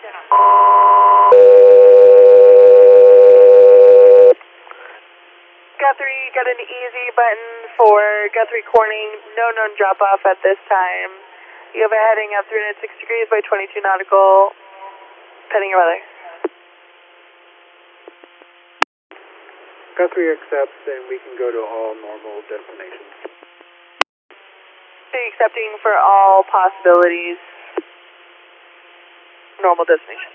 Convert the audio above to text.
Guthrie, got an easy button for Guthrie Corning, no known drop off at this time. You have a heading of 306 degrees by 22 nautical, pending your weather. Guthrie accepts, and we can go to all normal destinations. Accepting for all possibilities, normal destination.